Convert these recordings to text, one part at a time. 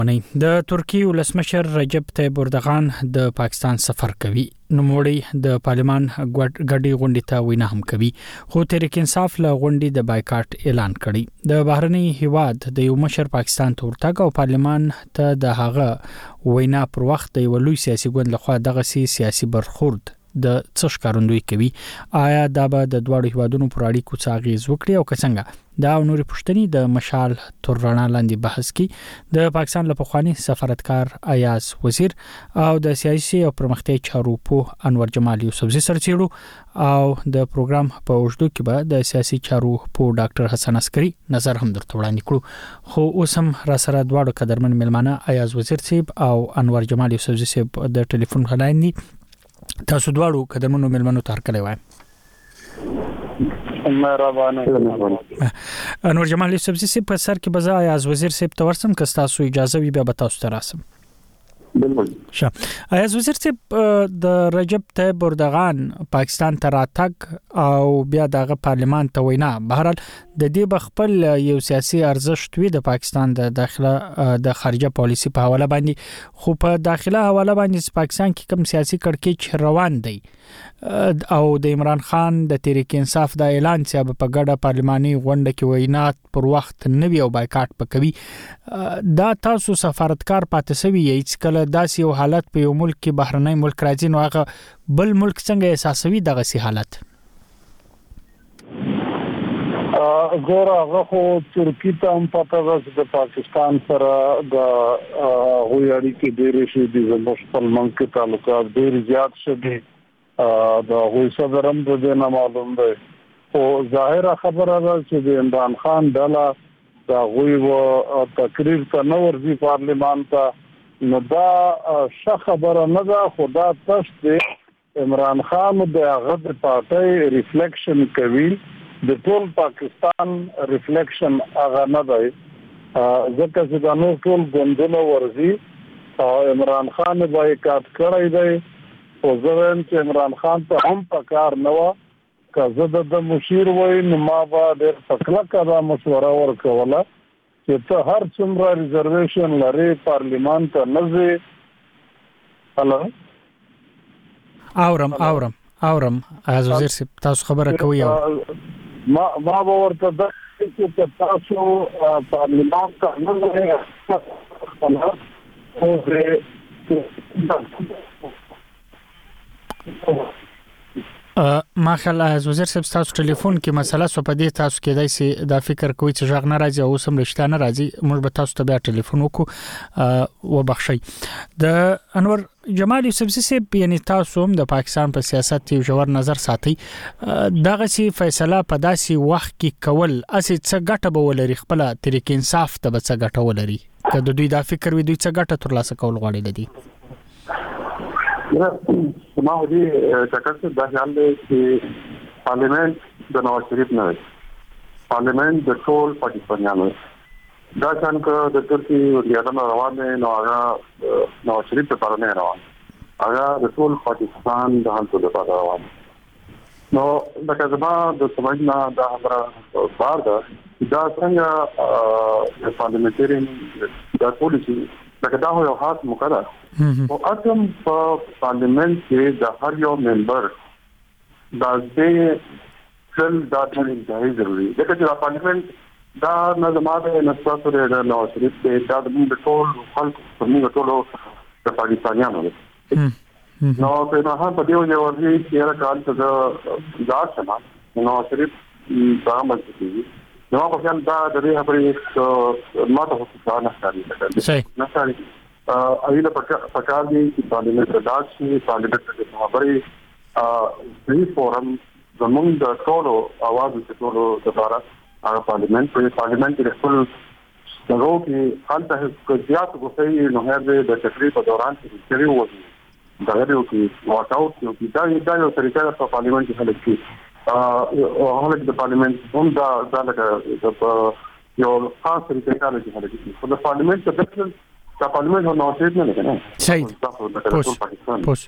د ترکیه ولسمشر رجب طیب اردوغان د پاکستان سفر کوي. نوموړي د پارلمان غړي غونډې ته وینا هم کوي، خو تحریک انصاف له غونډې د بایکاټ اعلان کړی. د بهرني هیواد د یو مشر پاکستان ته ورتګ او پارلمان ته د هغه وینا پر وخت د یو لوی سیاسي ګوند لخوا دغه سیاسي برخورد د څه ښکارندوی کوي. آیا دا به د دوه هیوادونو پر اړیکو څه اغیز وکړي او څنګه؟ دا او نورې پوښتنې د مشال تر رڼا لاندې بحث کې د پاکستان له پخوانی سفارتکار ایاز وزیر او د سیاسي او پرمختیایي چارو په انور جمال یوسفزي سره چیرو او د پروګرام په اوږدو کې به د سیاسي چارو په ډاکټر حسن عسکري نظر هم درته وړاندې کړو. خو اوس هم را سره دواړو قدرمن ملمانه ایاز وزیر صاحب او انور جمال یوسفزي صاحب د ټلیفون خلاین دي. تاسو دواړو قدرمنو ملمنو ته هرکلی وایم. انور جمال یوسفزي صاحب په سر کې بزا ایاز وزیر صاحب ته ورسم که تاسو اجازه وي بیا به تاسو ته راسم. ایاز وزیر صاحب د رجب طیب اردوغان پاکستان ته راتګ او بیا دغه پارلمان ته وینا، بهرحال د دې بخپل یو سیاسي ارزښت وي د پاکستان د داخله د خارجه پالیسی په حواله باندې، خو په داخله حواله باندې پاکستان کې کوم سیاسي کړکېچ روان دی او د عمران خان د تحریک انصاف د اعلان چې په ګډه پارلماني غونډه کې وینا پر وخت نوي او بایکاټ پکوي، دا تاسو سفارتکار پاتې سوي یې کله داسې یو حالت په یو ملک کې بهرنی ملک راځي نو هغه بل ملک څنګه احساسوي دغه سي حالت؟ ګوره هغه خو ترکیه ته هم پته ده چې د پاکستان سره د هغوی اړیکې ډېرې شي دي، زموږ خپل ملک کې تعلقات ډېر زیات شي دي، د هغوی صدر هم د دې نه معلوم دی. خو ظاهره خبره ده چې د عمران خان ډله د هغوی و تقریر ته نه ورځي پارلمان ته، نو دا ښه خبره نه ده، خو دا تش دی عمران خان د هغه د پارټۍ ریفلیکشن کوي، د ټول پاکستان ریفلیکشن هغه نه دی، ځکه چې دا نور ټول ګوندونه ورځي او عمران خان بایکاټ کړی دی. خو زه وایم چې عمران خان ته هم پکار نه وه، که زه د مشیر وای نو ما به ډېر په کلکه دا مشوره ورکوله چې ته هر څومره ریزرویشن لري پارلمان ته نه ځې. هلو اورم ایاز وزیر صاحب تاسو خبره کوي. ما به ورته دا چې تاسو پارلمان ته نه ما خل ایاز وزیر صاحب تاسو ټلیفون کې مسله سو په دې تاسو کې دای سي دا فکر کوي چې ژغ نه راځي او سم رښتا نه راځي، موږ به تاسو ته بیا ټلیفون وکړو و بخښي. د انور جمال یوسفزي صاحب یعنی تاسو هم د پاکستان په سیاست یو ژور نظر ساتي، دغه سي فیصله په داسي وخت کې کول اسې څه ګټه به ولري، خپل تحریک انصاف ته به څه ګټه ولري که د دوی دا فکر وي دوی څه ګټه ترلاسه کول غواړي لدی؟ ما ودي تکرر د خیال دی چې پارلیمنت د نواز شریف نه دی، پارلیمنت د ټول پاکستانیانو دا څنګه د ترکیه ریاضت روان دی نو هغه نواز شریف په اړه نه روان، هغه د ټول پاکستان د حالت لپاره روان. نو دا کزما د سمجنا دا خبره بار ده دا څنګه پارلیمنترین د پالیسی لکه دا یو خاص مقرر او اتم په پارلیمنت کې د هر یو ممبر د دې ټول داټا انتهایی ضروری ده، چې پارلیمنت دا نظامات نسبت لري د نواز شریف په دا د ټول خلک په موږ ټول د پاکستانیانو نو په نه په دې یو ورځي چې راکال ته ځار شمه نواز شریف دا مزدي نو په خیال دا د دې خبرې ماته هڅه نه کوي نه کوي ایله پکار دي چې پارلیمنت راشي، پارلیمنت کې خبرې دې فورم زموږ د ټولو اواز د ټولو لپاره هغه پارلیمنت کې خپل دغه کې حالت کې زیات غوښتي نو هغه د تقریب په دوران کې چری وځي دا یو کې واټ اوټ کې دا یو طریقه په پارلیمنت کې خلک کې او هغه د پارلیمنت هم دا لکه یو خاص طریقه کار کې خلک کې د پارلیمنت د پارلیمنت نو نوښت نه لګنه صحیح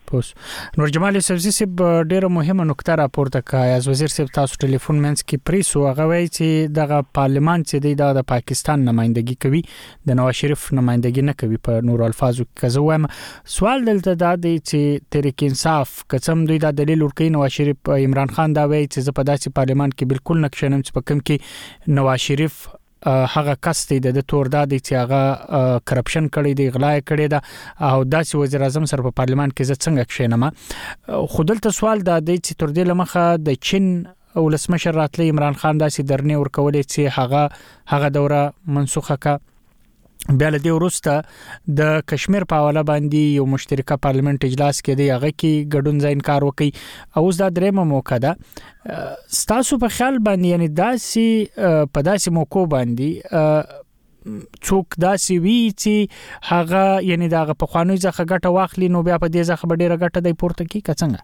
پوس نور جمال یوسفزي صاحب ډیره مهمه نکته راپورته کړه. از وزیر صاحب تاسو ټلیفون منځ کې پریسو هغه وایي چې دغه پارلمان چې د پاکستان نمائندګي کوي د نواز شریف نمائندګي نه کوي. په نور الفاظو کې زه وایم سوال دلته دا دی چې تحریک انصاف قسم دوی دا دلیل ورکوي نواز شریف عمران خان دا وایي چې زه په داسې پارلمان کې بالکل نقشنم چې په کوم کې نواز شریف هغه کس دی د تور دادی چې هغه کرپشن کړی دی غلا کړی دا او داسې وزیر اعظم سره په پارلمان کې زه څنګه کښینم. خو دلته سوال دا دی چې تر دې لمخه د چین ولسمشر راتلی عمران خان داسې درنې ورکولې چې هغه دوره منسوخه کا. بیا له دې وروسته د کشمیر په حواله باندې یو مشترکه پارلیمنت اجلاس کې دی هغه کې ګډون ځای انکار وکړي او دا درېمه موقع ده. ستاسو په خیال باندې یعنی داسې په داسې موقع باندې څوک داسې وی چې هغه یعنی دا په خوانوي ځخه ګټه واخلي نو بیا په دې ځخه ډیره ګټه دی پورته کی څنګه؟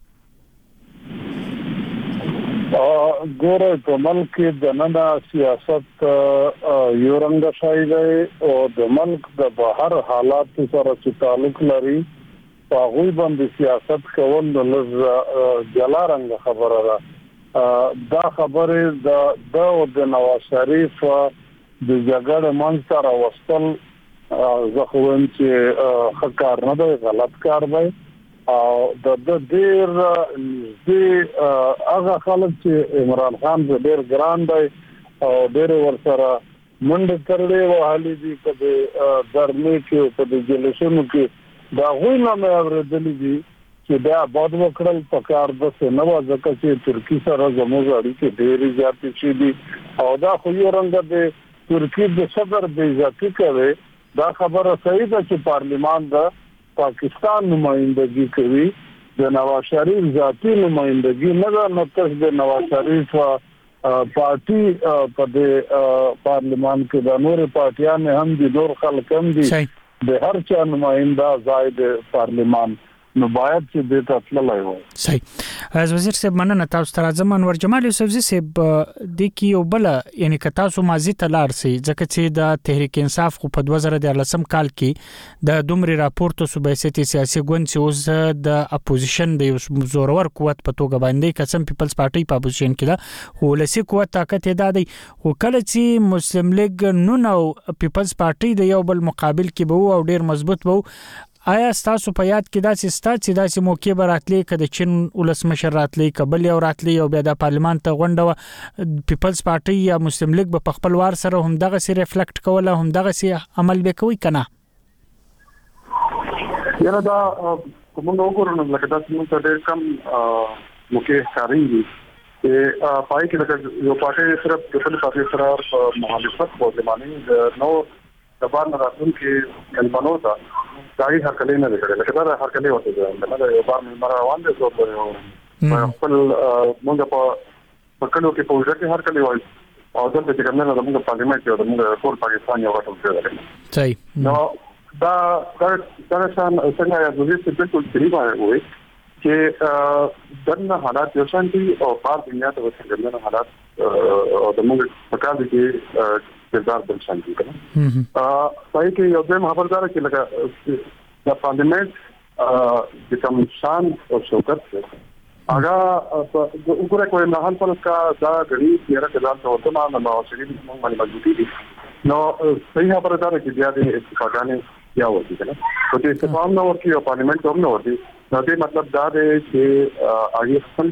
ګوره په ملک کې د نن سیاست یو رنګ شای دی او د ملک د بهر حالات سره چې تعلق لري هغه باندې سیاست کول د جلا رنګ خبره ده. دا خبره د نواز شریف د جګړې منځ ته راوستل زه خو وایم چې ښه کار نه دی غلط کار دی او د ډیر هغه خلک چې عمران خان ډیر ګران دی او ډیر ورسره منډه ترلې وهلې دي په درمې کې په د جلسونو کې دا غوي نه مې اورېدلې دي چې بیا باد وکړل په کار د سنو ځکه چې ترکی سره زموږ اړیکې ډېرې زیاتې شي دي او دا خو یو رنګ د ترکی د صدر د عزت کوي. دا خبره صحیح ده چې پارلیمان د پاکستان نمائندگی کوي د نواز شریف ذاتی نمائندگی نه ده نو تاسو د نواز شریف پارټي په د پارلیمان کې د نور پارټیان هم دي نور خلک هم دي د هر چا نمائنده زائد پارلیمان نو باید چې د تطللای وي. صحیح. از وزیر صاحب مننه تاسو تر ځمن ور جمال یوسفزي صاحب د کی یو بل یعنی که تاسو ماضی تلار سي ځکه چې د تحریک انصاف خو په 2013 کال کې د دومره راپورټ صوبایي سیاسي ګوند چې اوس د اپوزیشن د یو زورور قوت په توګه باندې قسم پیپلز پارټي په اپوزیشن کې ده خو لسی قوت طاقت ادا دی او کله چې مسلم لیگ نو پیپلز پارټي د یو بل مقابل کې به او ډیر مضبوط به آیا تاسو په یاد کې داسې موقع براتلی کده چین ولسمشر راتلی کبل یو راتلی او بیا د پارلیمان ته غونډه پیپلز پارټي یا مسلم لیگ په خپل وار سره هم دغه سي ریفلیکټ کوله هم دغه سي عمل وکوي کنه؟ یاره دا کوم نو ګورنه لکه تاسو موږ ته ډېر کم موقع کاریږي چې پای کې لکه یو پارټي صرف د خپل پارټي سره مخالفت کوي معنی نو د باندې راتلون کې البانو ته داغي هرکلی نه لري لکه دا هرکلی وته ده نه یو بار مې روان دي سو په خپل موږ په کلو کې په وجه کې هرکلی وایي او دلته چې کومه د موږ پارلیمنت کې د موږ ټول پاکستان یو غټ دی. صحیح. نو دا شان څنګه یا د دې بالکل صحیح وایي چې دغه حالات یو شان دي او په دنیا ته څنګه حالات د موږ په کار کې کردار بل شان دي کنه. پای کې یو ځم خبردار چې لکه د پارلیمنت د کوم شان او شوکت هغه وګوره کوی نه حل پرس کا دا غړي یره کدان ته وته ما نو شریف موږ باندې مضبوطی دي نو صحیح خبردار چې بیا د اتفاقانه یا وتی کنه او چې استفام نو ورکی او پارلیمنت هم نو ورتی نو دې مطلب دا دی چې هغه خپل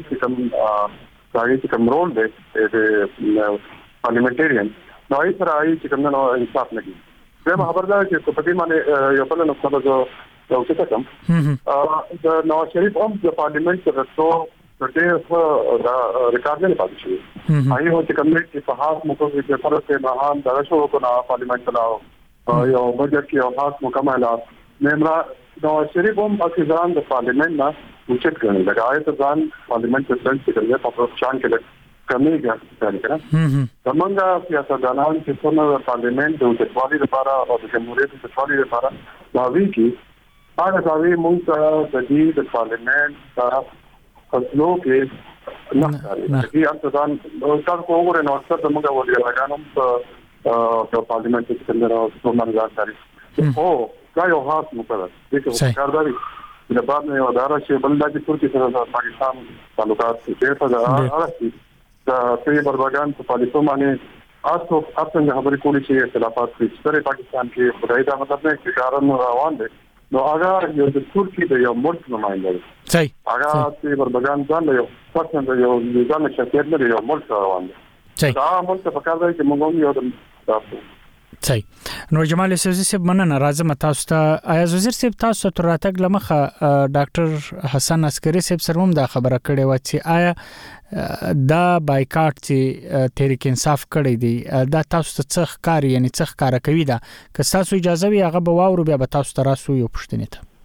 چې کوم رول دی د پارلیمنټریان نو ای سره ای چې کوم نو انصاف نه کی زه خبردار چې په دې باندې یو بل نقطه به یو څه کوم د نواز شریف هم د پارلیمنت سره څو د ریکارډ نه پاتې شي آی هو چې کوم چې په خاص موقع کې فرصت مهان د شو کو نه پارلیمنت لاو یو بجټ کې او خاص مکملات نمرا نواز شریف هم اکثران د پارلیمنت نه وچت کړي لګای ته ځان پارلیمنت ته څنګه کېږي په شان کې کمیږي څنګه زمونږه سیاستدانان چې څنګه پارلیمنت د وچتوالي لپاره او د جمهوریت د وچتوالي لپاره داوی کې هغه داوی مونږ د دې د پارلیمنت سره فصلو کې نه کوي چې انتظام تاسو وګورئ نو څه د موږ ولې راغانم په پارلیمنت کې څنګه راځو څومره ځای او دا یو خاص مقرر دي چې کارداري د بعد نه اداره چې بل د ترکیه سره د پاکستان تعلقات ډېر څه راځي د پیبرباګان په پالیسو باندې تاسو څنګه خبرې کولی چې اختلافات په پاکستان کې خدای دا مطلب نه چې کارونه روان دي نو هغه یو د ترکیه د یو ملک نمائنده دی صحیح هغه پیبرباګان ځان یو څنګه یو ځان شخصیت لري یو ملک روان دی صحیح دا ملک په کار دی چې موږ یو د صحیح نور جمال یوسفزي صاحب مننه راځم تاسو ته ایاز وزیر صاحب تاسو تر راتګ لمخه ډاکټر حسن عسکري صاحب سره هم دا خبره کړې و چې آیا دا بایکاټ چې تحریک انصاف کړی دی دا تاسو ته څه ښکاري یعنی څه ښکارا کوي دا که تاسو اجازه وي هغه به واورو بیا به تاسو ته راسو یو پوښتنه ته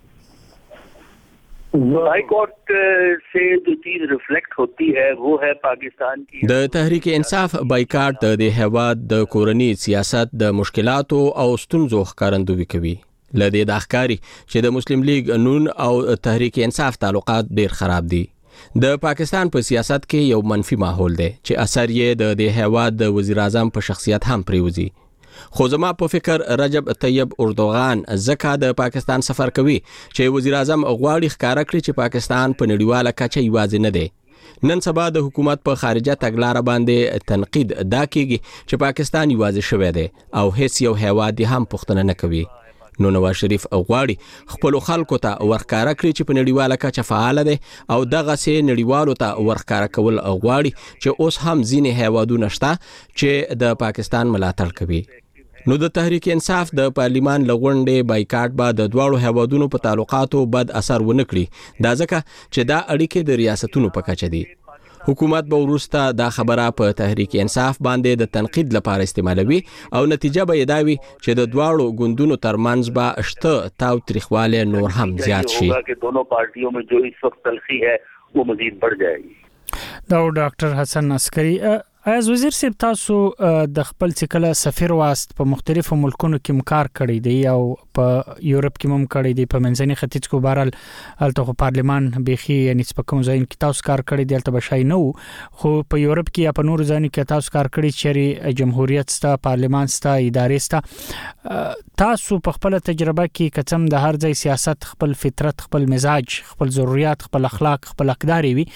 بائیکاٹ سے جو چیز ریفلیکٹ ہوتی ہے وہ ہے پاکستان کی د تحریک انصاف بایکاټ د هیواد د کورنی سیاست د مشکلاتو او ستونزو ښکارندوی کوي لدې د ښکاری چې د مسلم لیگ نون او تحریک انصاف تعلقات ډیر خراب دي د پاکستان په سیاست کې یو منفي ماحول دی چې اثر یې د هیواد د وزیر اعظم په شخصیت هم پریوزي خو زما په فکر رجب طیب اردوغان زکه د پاکستان سفر کوي چې وزیر اعظم غواړي ښکارا کړي چې پاکستان په نړیواله کچه یوازې نه دی نن سبا د حکومت په خارجه تګلارې باندې تنقید دا کیږي چې پاکستان یوازې شوی دی او هیڅ یو هیواد هم پوښتنه نه کوي نو نواز شریف غواړي خپل خلکو ته ورښکارا کړي چې په نړیواله کچه فعال دي او دغه سي نړیوالو ته ورښکارا کول غواړي چې اوس هم ځینې هیوادونه شته چې د پاکستان ملاتړ کوي نو د تحریک انصاف د پارلیمان لغونډې بایکاټ به د دواړو هیوادونو په تعلقاتو بد اثر ونه کړي دا ځکه چې دا اړیکې د ریاستونو په کچه دي حکومت به وروسته دا خبره په تحریک انصاف باندې د تنقید لپاره استعمالوي او نتیجه به یې دا وي چې د دواړو ګوندونو ترمنځ به شته تاو تریخواله نور هم زیات شي چې دونوں پارټیوں میں جو اس وقت تلخی ہے وہ مزید بڑھ جائے گی دا ډاکټر حسن عسکري ایاز وزیر صاحب تاسو د خپل څکله سفیر واست په مختلفو ملکونو کې کار کړی دی او په یورپ کې هم کړی دی په منځني ختیځ کې بهرال الته پارلیمان بيخي یعنی په کوم ځای کې تاسو کار کړی دی الته بشای نو خو په یورپ کې یا په نور ځای کې تاسو کار کړی چې جمهوریت ستا پارلیمان ستا ادارې ستا تاسو په خپل تجربه کې کڅم د هر ځای سیاست خپل فطرت خپل مزاج خپل ضرورت خپل اخلاق خپل اقدار وي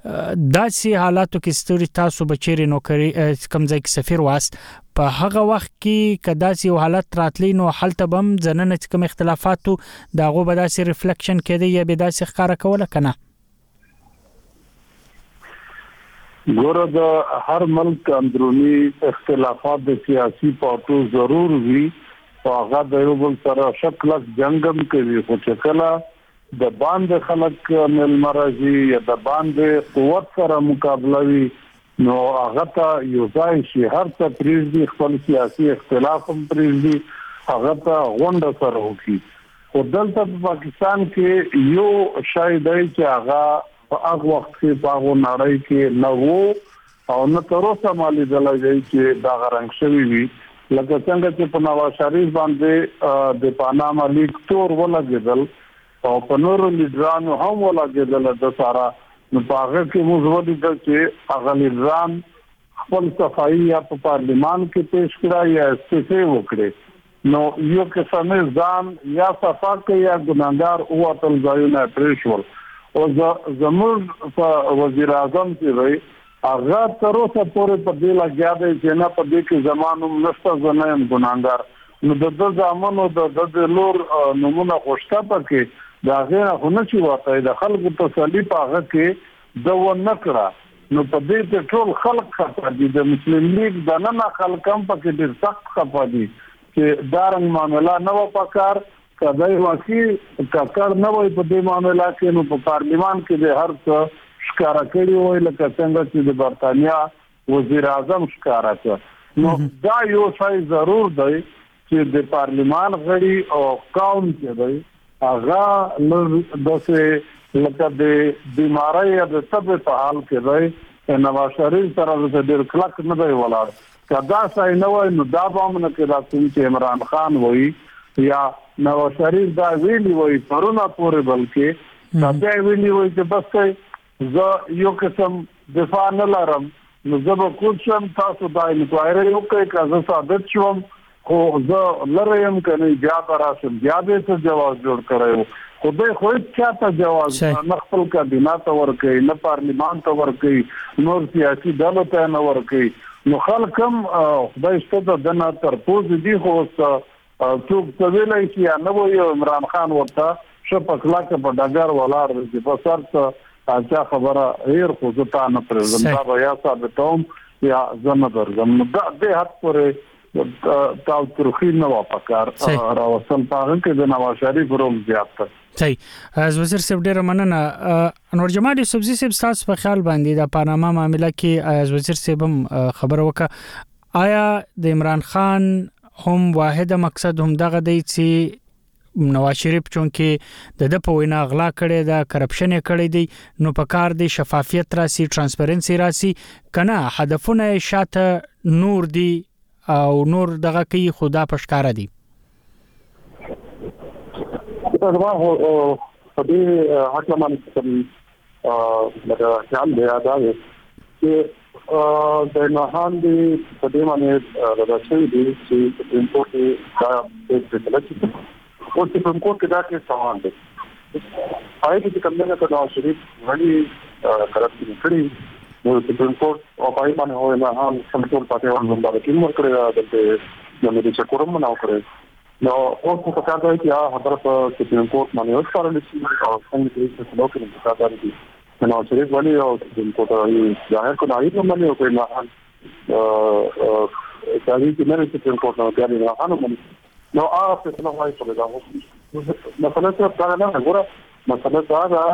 داسې حالاتو کې ستوري تاسو بچری نو کم ځای کې سفیر واست په هغه وخت کې کدا سي حالت راتلی نو حالت بم زننه کوم اختلافاتو داغه به داسې ریفلیکشن کړي یا به داسې ښکارا کوله کنه ګوره د هر ملک اندرونی اختلافات د سیاسي پارټو ضرور وي او هغه د یو بل سره شکلک جنگم کوي خو چې کله د باندې خلک مل مرزي یا د باندې قوت سره مقابله وي نو هغه ته یو ځای شي هر څه پریږدي خپل سیاسي اختلاف هم پریږدي هغه ته غونډه سره وکړي خو دلته په پاکستان کې یو شای دی چې هغه په هغه وخت کې په هغه نړۍ کې نه وو او نه تر اوسه مالي دلایل چې دا غرنګ شوی وي لکه څنګه چې په نواز شریف باندې د پاناما لیک تور ولګېدل او په نورو لیډرانو هم ولګېدل د سارا نو هغه کې موږ ولیدل چې هغه لیډران خپل صفائی یا په پارلیمان کې پیش کړه یا استعفا وکړه نو یو قسمه ځان یا صفا کې یا ګناګار او تل ځایونه پریشول او زموږ په وزیر اعظم چې وي هغه تر اوسه پورې په دې لګیا دی چې نه په دې کې زمانو نشته زنایم ګناګار نو د ځامنو د لور نمونه خوشته پکې دا غیر هونه چې واقعي د خلکو تسلی پاغه کې د و نکړه نو په دې ته ټول خلک خپه دي د مسلم لیگ د نه خلک هم پکې ډېر سخت خپه دي چې دارنګ معاملې نه و پکار کدی واقعي کار نه وي په دې معاملې کې نو په پارلیمان کې د هر څه ښکارا کړی وي لکه څنګه چې د برتانیا وزیر اعظم ښکارا کړ نو دا یو شای ضرور دی چې د پارلیمان غړي او قوم کې دی هغه دغه لکه د بیماری یا د تبه په حال کې دی نواز شریف سره د ډېر کلک نه دی ولاړ کدا ځای نه وای نو دا به نه کې راځي چې عمران خان وایي یا نواز شریف دا ویلی وایي پرونه پورې بلکې دا ویلی وایي چې بس زه یو قسم دفاع نه لرم نو زه به کوم تاسو دا انکوایري وکړئ که زه ثابت شوم خو زه لرم کنه بیا راشم بیا دې ته جواز جوړ کړو خدای خو چاته جواز نه خپل کابینه ته ورکړي نه پارلیمان ته ورکړي نور سیاسي ډلو ته نه ورکړي نو خلکم خدای ستاسو د نه تر پوز دي خو څوک څه ویلای شي یا نه وایي عمران خان ورته شپکلاک په ډګر ولاړ دي په سر چې خبره هیر خو ځتا نه پرځم دا بیا ثابتوم یا زنه درځم دا د حد پورې تاسو ترخی نه واپکار راوصل پاغه کې د نواز شریف روم زیات صحیح از وزیر صاحب ډیر مننه انور جمال یوسفزي صاحب تاسو په خیال باندې د پاناما معاملې کې از وزیر صاحب خبر وکړه آیا د عمران خان هم واحد مقصد هم دغه دی چې نواز شریف چونکه د په وینا غلا کړي دا کرپشن کړي دی نو په کار دی شفافیت راسي ترانسپیرنسي راسي کنه هدفونه شاته نور دی او نور دغه کوي خدا پښکارا دي دا په دې حکم باندې لکه خیال دی دا چې د نهان دی په دې باندې راځي دي چې سپریم کورټ دا د فیصله او سپریم کورټ کې دا کې سوال دی آیا چې کوم نه کړو شریف وړي کرپشن کړی نو سپریم کورټ او پای باندې هو نه هم کنټرول پاتې ورنه دا کې موږ کړی د دې چې کوم نه وکړي نو اوس په کار دی چې خبره په سپریم کورټ باندې وسپارل شي او څنګه چې څه لوکل په کار دی نو شریف وړي او سپریم کورټ ظاهر کړی نو باندې او په نه تاسو چې نه سپریم کورټ نو کوي نه هانو نو څه څه وایي په دا مثلا څه کار نه غواړم مثلا دا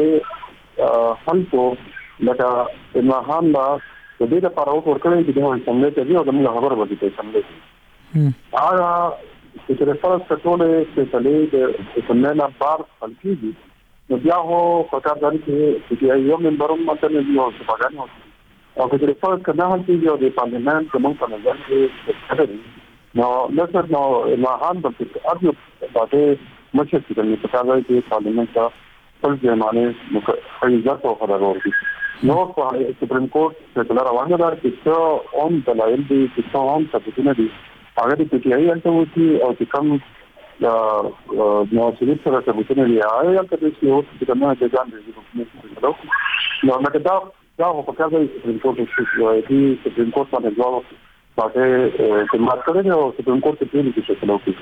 چې خلکو لکه عمران لا د دې لپاره ورکړی چې دوی څنګه ته دی او د موږ خبره وکړي چې څنګه هغه چې رسول ستوله چې تلې د څنګه بار خلکي نو بیا هو فکر دري چې یو منبرم ماته نه دی او څه پاګانی او چې رسول کله هم چې یو د پارلیمنت کوم په نظر کې نو لکه نو عمران د اړیو باندې مشه چې په کار دی چې پارلیمنت ټول ځمانه مخایزات او خبرو ورکړي نو په سپریم کورټ څخه روانه ده چې څو اون دلایل دي چې څو اون ثبوتونه دي هغه د پی ټی آی انټو وتی او چې کوم نو شریف سره ثبوتونه دي هغه چې یو څه کومه د ځان دي نو دا په کار دی سپریم کورټ چې سپریم کورټ باندې ځواب پاتې چې مات کړی او سپریم کورټ ته پیل کیږي چې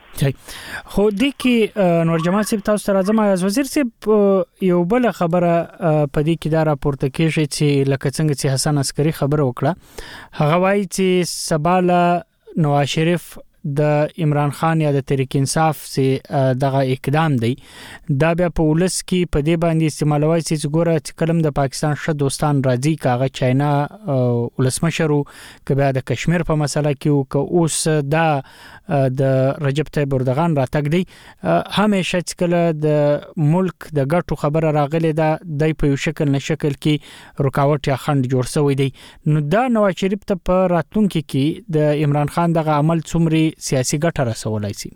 خو د کې نور جماعت صاحب تاسو ته راځم از وزیر صاحب یو بل خبره په دې کې دا راپورته کیږي چې لکه څنګه چې حسن عسکری خبره وکړه هغه وایي چې سباله نواز شریف د عمران خان یا د تحریک انصاف سي دغه اقدام دی دا بیا په ولس کې په دې باندې استعمالوي چې ګوره چې کلم د پاکستان ش دوستان راځي کاغه چاینا ولسمشرو کبه د کشمیر په مسله کې او اوس دا د رجب طیب اردوغان راتګ دی همیشه چې کله د ملک د ګټو خبره راغله دا د په یو شکل نه شکل کې رکاوټ یا خند جوړ شوی دی نو دا نواز شریف ته په راتلونکو کې د عمران خان دغه عمل څومره سیاسي ګټه رسولای شي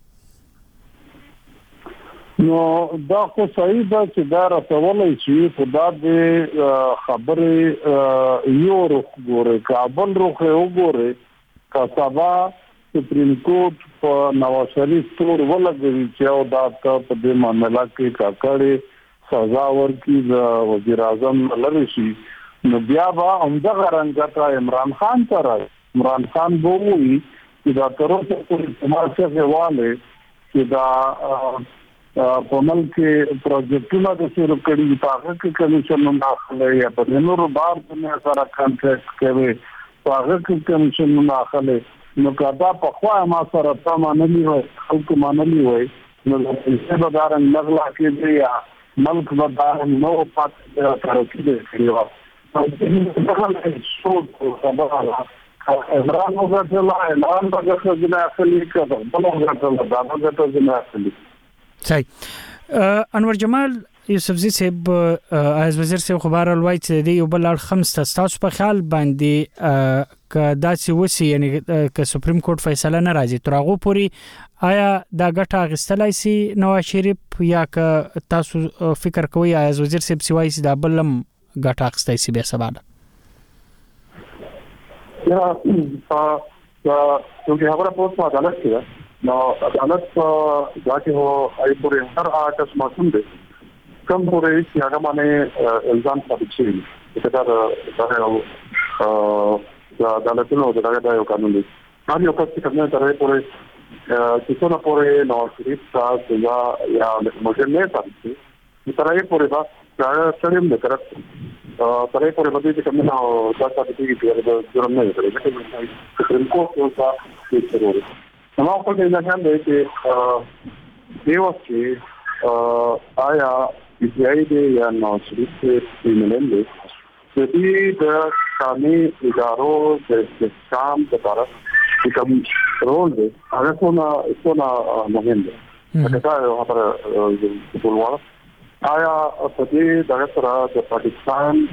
نو دا خو صحیح ده چې دا رسولای شي خدا دې خبره یو روخ ګوره کابل روخ وګوره کا سبا سپریم کورټ په نواز شریف تور ولګوي چې او دا په دې معاملې کې کاکړې سزا ورکړي د وزیر اعظم لری شي نو بیا به همدغه رنګه عمران خان سره عمران خان وایي چې دا تر اوسه پورې سمارڅه واله چې دا په ملک پروجیکټونه د شروع کړي په هغه کې کمیشن نه اخلي یا په نورو بار دنیا سره کانټریکټ کوي په هغه کې کمیشن نه اخلي نو کدا په خوا ما سره تماملی وي خلک مانلی وي نو د څه بدارن نغلا کې یا ملک بدارن نو پات ترقی دي کیوا په شو خبره عمران عمران بغیر جنا اصلي کړه بلوغه دا بغیر جنا اصلي صحیح انور جمال یوسفزي صاحب از وزیر صاحب خبر الوای چې دی یو بل خمس تاسو په خیال باندې ک داسې وسی یعنی ک سپریم کورټ فیصله نه راځي ترغه پوری آیا دا ګټه غستلای سي نواز شریف یا ک تاسو فکر کوئ از وزیر صاحب سوای سي دا بلم ګټه غستای سي به سبا یا چې خبره په عدالت کې نو عدالت دا چې هو آی پورې هر آټس معصوم دی کوم پورې چې هغه باندې الزام ثابت شي دا عدالتونو دا یو قانون دی هر یو کس چې کومه طرح پورې چې څونه پورې نو شریف صاحب یا مجرم نه ثابت شي طرح پورې با دا سره موږ طرف طرح پورې باندې چې کومه دا ثابت کیږي چې دا جرم نه دی چې سپریم کورټ یو څه کوي نو په دې ځای کې چې دیو چې آیا ایجای دی یا نو شریف کریمینل دی چې د قانوني ادارو د استحکام لپاره کوم رول دی هغه څونه مهم دی دا یو خبره ټولواله آیا په دې دغه سره د پاکستان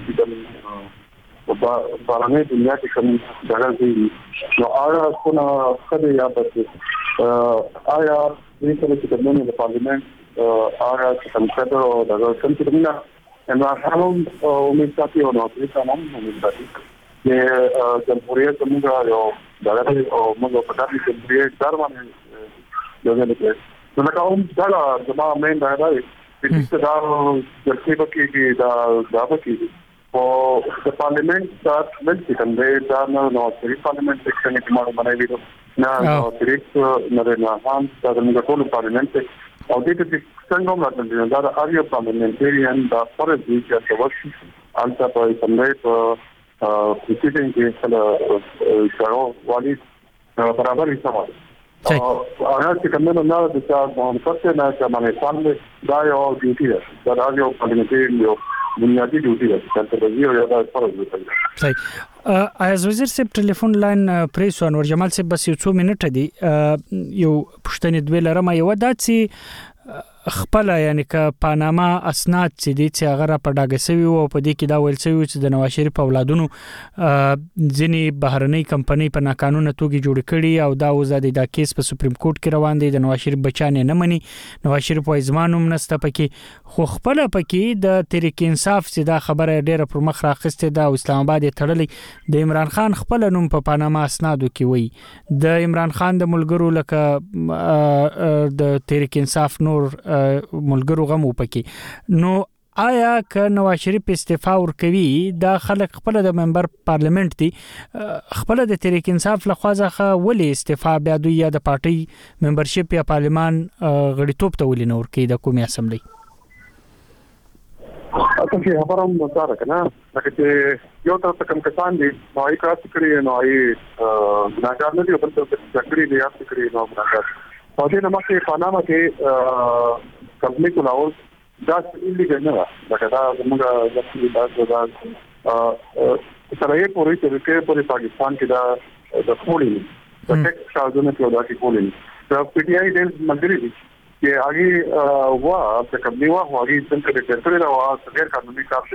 د بارانه دنیا کې کوم ځای دی نو آیا څونه خدای یا بچي آیا دې سره چې کومه د پارلیمنت آیا کوم څه او دغه کوم څه نه ان خلم امید ساتي او نو چې تمام امید ساتي چې جمهوریت موږ یو دغه او موږ په دغه کې جمهوریت درمانه یو نه کې نو کوم دا زما مین دا دی چې دا د کیبکی دا بکی او د پارلیمنت سات ملي کنده دا نو سری پارلیمنت سیکشن کې ماړو بنایي دي نو سریک نه خان دا د ټول پارلیمنت او دې کې څنګه راځي دا د اریو پارلیمنټریان دا فرض دي چې تاسو البته په سمې په پریسیډنټ کې سره شارو والی برابر حساب هغه چې کومه نه د څه باندې نه چې باندې څنګه دا یو ډیوټي ده دا یو پارلیمنټری یو بنیادی ډیوټي ده چې تاسو یو دا فرض دی. صحیح. از وزیر صاحب ټلیفون لاین پریس انور جمال صاحب بس یو 2 منټه دی یو پښتنې دوی لرم یو داتسي خپل یعنی ک پاناما اسناد چې دي چې هغه را پډاګسوي او په دې کې دا ویل شوی چې د نواز شریف اولادونو ځینی بهرنۍ کمپنۍ په ناقانونه توګه جوړ کړي او دا وزادي دا کیس په سپریم کورټ کې روان دی د نواز شریف بچانه نه مني نواز شریف وایي زمانوم نسته پکې خو خپل پکې د تحریک انصاف چې دا خبره ډیره پر مخ راخسته دا اسلام آباد تړلې د عمران خان خپل نوم په پاناما اسنادو کې وایي د عمران خان د ملګرو لکه د تحریک انصاف نور ملګرو غمو پکې نو آیا ک نواز شریف استعفا ورکوي دا خلک خپل د ممبر پارلیمنت دي خپل د تحریک انصاف لخوا ځخه ولې استعفا بیا دوی یا د پارټي ممبرشپ یا پارلیمان غړیتوب ته ولې نور کې د قومي اسمبلی اته کې خبرم وزاره کنه لکه یو تر کوم کسان دي نوای کار کړی نوای ګناګار نه دی بل څه کړی دی یا کړی نو ګناګار په دې نامه کې پاناما کې کمپنی کولاول دا ایلیګل نه ده دا موږ دا سره یې پوری طریقې پوری پاکستان کې دا د کولین د ټیکس چارجونه کې دا کې کولین دا پی ټی آی د مګری دي چې هغه وا د کمپنی وا هغه څنګه د ټریټوري دا وا غیر قانوني کار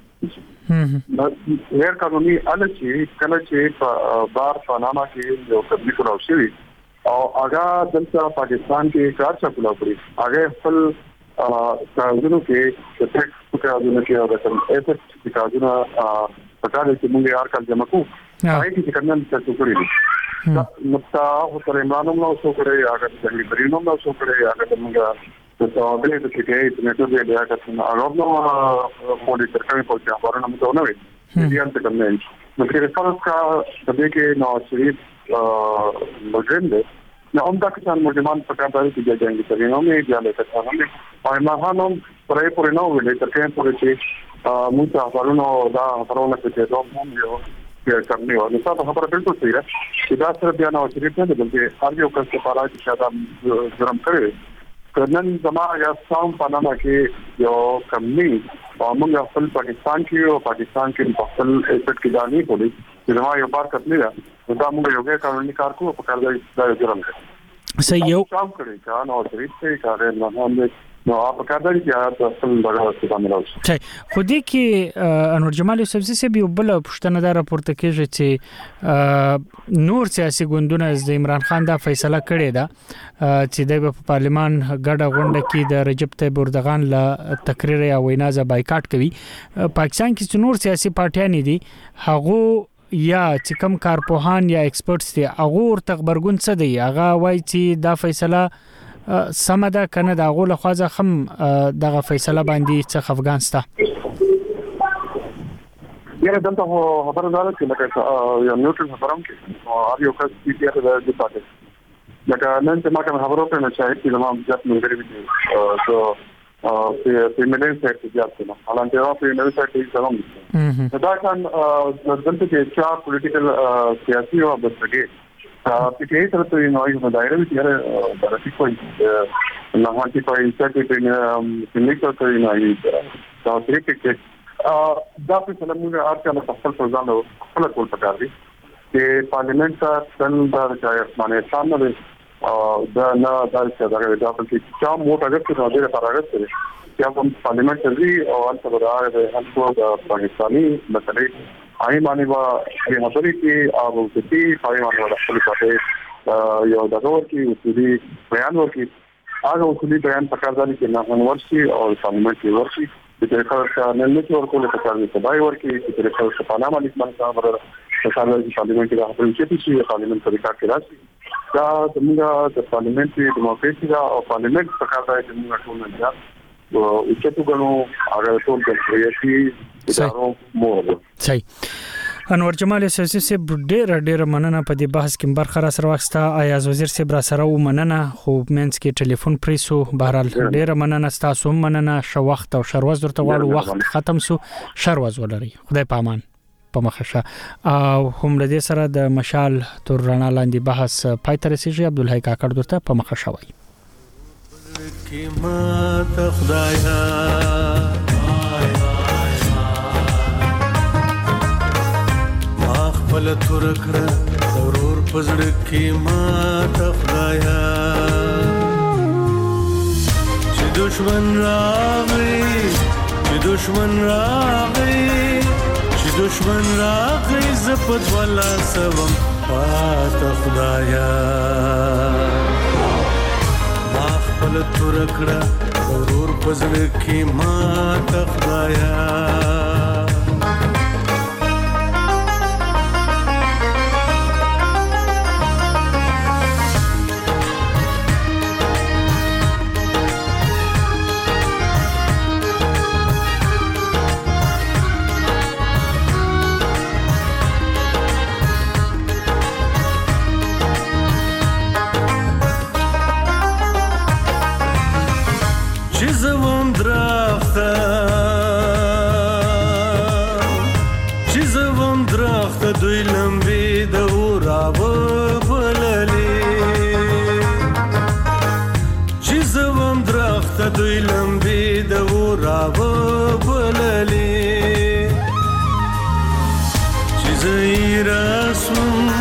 دی غیر قانوني الچې کله چې بار پاناما کې یو کمپنی کولاو شي او هغه دلته پاکستان کې کار چلو کړی هغه خپل کارونو کې د ټیکس کارونو کې او د ایفیکټ کارونو پټاله چې موږ یې کار جمع کوو هغه چې کومه څه کړی دا نقطه او تر ایمانوم نو څو کړی هغه د لیبرینوم نو څو کړی هغه موږ ته د دې کې نتو دې هغه څنګه هغه نو پولیس ترکمه په ځوانانو مته نه وي دې انت کومه نو کې فرض کا د دې کې نو شریف مجرم دی نو هم دا کسان مجرمان په کار دی چې جنګي ترینو مې ځاله کسانو مې او ماهانو پرې پورې نو ویلې ترکه پورې چې موږ خبرونو دا خبرونه کې دوه مونږ یو چې کومه نو تاسو خبره بالکل صحیح ده چې دا سره بیا نو شریف نه بلکې هر یو کس په اړه چې شاده جرم کړی کنن زما یا سام پاناما کې یو کمنی او موږ خپل پاکستان کې او پاکستان کې په خپل ایفیکټ کې دانی پولیس چې زما یو بار کتلی دا موږ یو غیر قانوني کار کوو په کار دی دا جرم دی صحیح یو کام کړی کا نو شریف څه کار نه هم نو اپ کار دی چې خپل بغاوت باندې راوځي صحیح خو دې کې انور جمال یوسف زی به بل پښتنه دا راپورته کېږي چې نور سیاسي ګوندونه د عمران خان دا فیصله کړې ده چې د پارلمان ګډه غونډه کې د رجب طیب اردوغان له تقریر یا وینا ز بایکاټ کوي پاکستان کې نور سیاسي پارټیان دي هغه یا چې کوم کارپوهان یا ایکسپرټس دي هغه ورته خبرګون څه دی هغه وایي چې دا فیصله سم ده کنه دا غو له خواځه هم دغه فیصله باندې څه افغانستان یاره دلته خبره ده چې لکه یو نیوټرل خبرم کې یو کس چې د پاتې لکه نن چې ما کوم خبرو په نشه چې ما ځات مونږ لري سو په ملي سیټ کې ځات نه حالانکه په ملي سیټ کې څنګه دا کان دلته کې چې پولیټیکل سیاسي او بسګي په کې سره ته نو یو دایره کې یاره درته کوي نه هانتي په انټرټي په نیکو کوي نه یې دا چې دا په سلامونه اړتیا په خپل ځان او خپل کول پکار دي چې پارلیمنت ته څنګه راځي معنی سامنے دا نه دا چې دا په کې چې موټ اگر څه راځي راځي چې هم پارلیمنت ته او ان څه راځي هڅه د پاکستاني مسلې آی معنی وا هغه خبرې کې او چې پای معنی وا خپل پاتې یو دغه کې اصولي بیان ورکړي هغه اصولي بیان پکار دي چې نه ورشي او پارلیمنت کې ورشي چې خلک نه نشور کول پکار دي چې دای ورکړي چې خلک په پاناما لیک باندې خبره مثلا چې پارلیمنت کې راځي چې پارلیمنت طریقہ کې راځي دا زموږ د پارلیمنت ډیموکراسي دا او پارلیمنت پکار دی چې موږ ټول نه او چې څنګه هغه ټول د سیاسي ادارو مور صحیح انور جمال سیاسي سیب ډېر مننه په دې بحث کې برخه را سره واخسته ایاز وزیر سیب را سره و مننه خو مینس کې ټلیفون پریسو بهرال ډېر مننه تاسو مننه شو وخت او شروز درته والو وخت ختم سو شروز ولري خدای پامان په مخشه او هم لدې سره د مشال تر رڼا لاندې بحث پای تر رسیږي عبدالحی کاکړ درته په مخشه وای کی ما ته خدایا خپل تور کړه ضرور پزړ کې ما ته خدایا چې دشمن راغی زپد ولا سوم پات خدایا ما خپل تور کړه ضرور پزړ کې ما ته خدایا دوی لمبي د وراب بللي چې زوم درخت دوی لمبي د وراب بللي چې زې رسوم